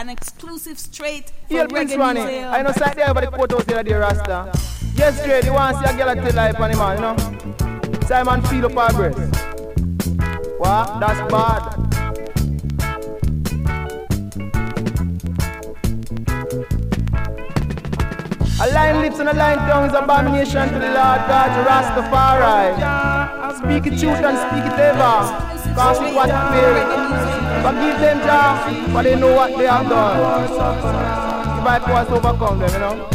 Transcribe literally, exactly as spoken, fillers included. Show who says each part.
Speaker 1: an exclusive straight for
Speaker 2: Yeah,
Speaker 1: Reggae
Speaker 2: Prince Ronnie.
Speaker 1: Museum.
Speaker 2: I know side there, but the photos there, the Rasta. Yes, straight, you want to see a girl at the life on him, man, you know? Simon feel up her breast. What? That's bad. A lying lips and a lying tongue is abomination to the Lord God, Rastafari. Speak it truth and speak it ever. Cause it's what you feel. Forgive them, Jah, but they know what they have done. If I was overcome them, you know.